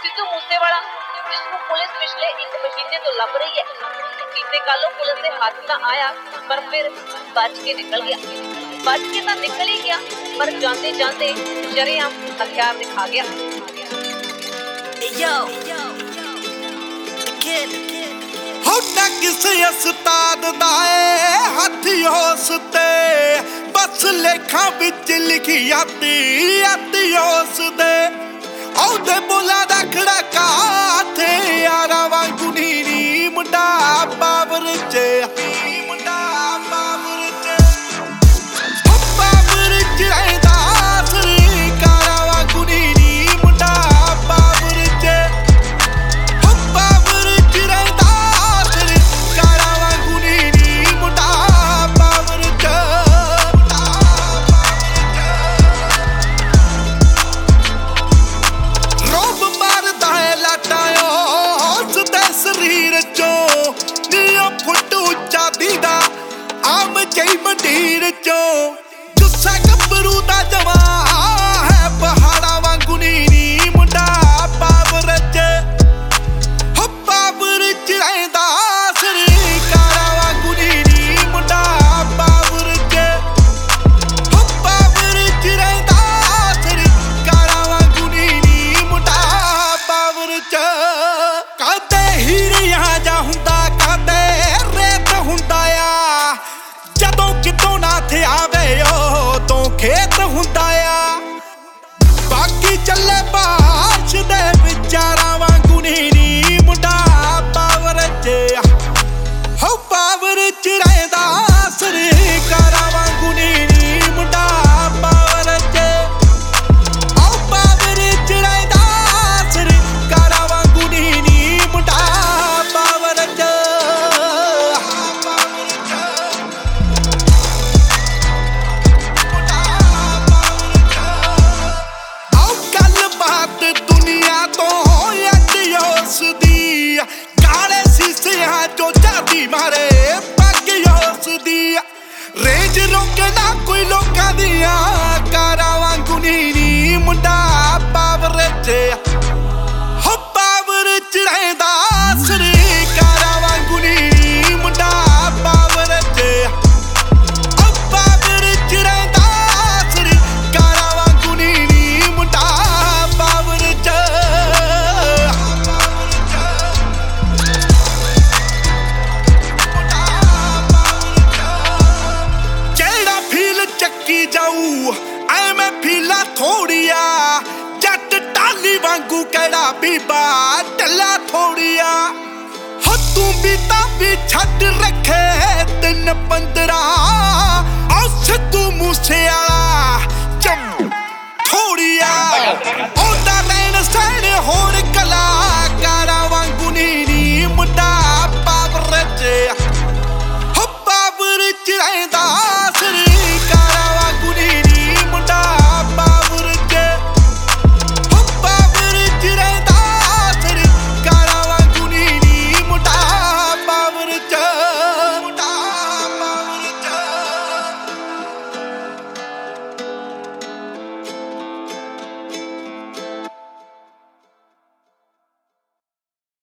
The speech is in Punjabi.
ਸਿੱਧੂ ਮੂਸੇਵਾਲਾ ਜਿਸ ਨੂੰ ਪੁਲਿਸ ਪਿਛਲੇ 1 ਮਹੀਨੇ ਤੋਂ ਲੱਭ ਰਹੀ ਹੈ। ਬੀਤੇ ਕੱਲ੍ਹ ਪੁਲਿਸ ਦੇ ਹੱਥ ਤਾਂ ਆਇਆ ਪਰ ਫਿਰ ਬਚ ਕੇ ਨਿਕਲ ਗਿਆ। ਬਚ ਕੇ ਤਾਂ ਨਿਕਲ ਹੀ ਗਿਆ ਪਰ ਜਾਂਦੇ ਜਾਂਦੇ ਸ਼ਰੇਆਮ ਹਥਿਆਰ ਦਿਖਾ ਗਿਆ। ਨਾ ਕਿਸੇ ਉਸਤਾਦ ਦਾ ਏ ਹੱਥ ਉਸ ਤੇ ਬਸ ਲੇਖਾਂ ਵਿੱਚ ਲਿਖੀ ਆਤੀ ਉਸ ਦੇ ਉਹਦੇ ਬੋਲਾਂ ਦਾ ਖੜਕਾ ਤੇ ਯਾਰਾਂ ਵਾਂਗੂ ਨੀ ਮੁੰਡਾ ਪਾਵਰ ਚ ਰਹਿੰਦਾ ਸਰਕਾਰਾਂ ਵਾਂਗੂ ਨੀ ਮੁੰਡਾ ਪਾਵਰ ਚ ਮੰਡੀਰ ਚੋਂ ਗੁੱਸਾ ਗੱਭਰੂ ਦਾ ਜਵਾ ਹੈ ਪਹਾੜਾਂ ਵਾਂਗੂ ਨੀ ਮੁੰਡਾ ਪਾਵਰ ਚ ਹੋ ਪਾਵਰ ਚ ਰਹਿੰਦਾ ਸਰਕਾਰਾਂ ਵਾਂਗੂ ਨੀ ਮੁੰਡਾ ਪਾਵਰ ਚ ਹੋ ਪਾਵਰ ਚ ਰਹਿੰਦਾ ਸਰਕਾਰਾਂ ਵਾਂਗੂ ਨੀ ਮੁੰਡਾ ਪਾਵਰ ਚ ਕਦੇ ਹੀਰਿਆਂ ਜਾ ਹੁੰਦਾ ਕਦੇ ਰੇਤ ਹੁੰਦਾ ਆ ਜਦੋਂ ਕਿਤੋਂ ਨਾ ਆਵੇ ਉਦੋਂ ਖੇਤ ਹੁੰਦਾ ਆ ਬਾਕੀ ਚੱਲੇ ਬਾਸ਼ ਦੇ ਵਿਚਾਰਾਂ ਵਾਂਗੂ ਨੀ ਮੁੰਡਾ ਪਾਵਰ ਚ ਹੋ ਪਾਵਰ ਚ ਰਹਿੰਦਾ ਸਰਕਾਰਾਂ ਵਾਂਗੂ ਨੀ ਮੁੰਡਾ ਪਾਵਰ ਚ ਹੋ ਪਾਵਰ ਚ ਰਹਿੰਦਾ ਸਰਕਾਰਾਂ ਵਾਂਗੂ ਨੀ ਮੁੰਡਾ ਪਾਵਰ ਚ ਕਾਲੇ ਸੀਸਿਆਂ ਚੋਂ ਚਾਦੀ ਮਾਰੇ ਪੱਗ ਉਸ ਦੀ ਰੇਂਜ ਰੋਕੇ ਨਾ ਕੋਈ ਲੋਕਾਂ ਦੀਆਂ ਕਾਰਾਂ ਵਾਂਗੂ ਨੀ ਮੁੰਡਾ ਪਾਵਰ ਚ ਹੋ ਪਾਵਰ ਚ ਰਹਿੰਦਾ ਸਰਕਾਰਾਂ ਵਾਂਗੂ ਨੀ ਮੁੰਡਾ ਪਾਵਰ ਚ ਹੋ ਪਾਵਰ ਚ ਰਹਿੰਦਾ ਸਰਕਾਰਾਂ ਵਾਂਗੂ ਨੀ ਮੁੰਡਾ ਪਾਵਰ ਚ ਚੱਕੀ ਜਾਊ ਐਵੇਂ ਫੀਲਾ ਥੋੜੀਆ ਜੱਟ ਟਾਲੀ ਵਾਂਗੂ ਕਿਹੜਾ ਬੀਬਾ ਢੱਲਾ ਥੋੜੀਆ ਹੋ ਤੂੰ ਵੀ ਤਾਂ ਵੀ ਛੱਡ ਰੱਖੇ 3-15 ਆ ਸਿੱਧੂ ਮੂਸੇਵਾਲਾ ਚਮ ਥੋੜੀਆ ਉਹਦਾ ਲੈਣ ਸੈਣ ਹੋਰ ਕਲਾਕਾਰਾਂ ਵਾਂਗੂ ਨੀ ਮੁੰਡਾ ਪਾਵਰ ਚ ਹੋ ਪਾਵਰ ਚ ਰਹਿੰਦਾ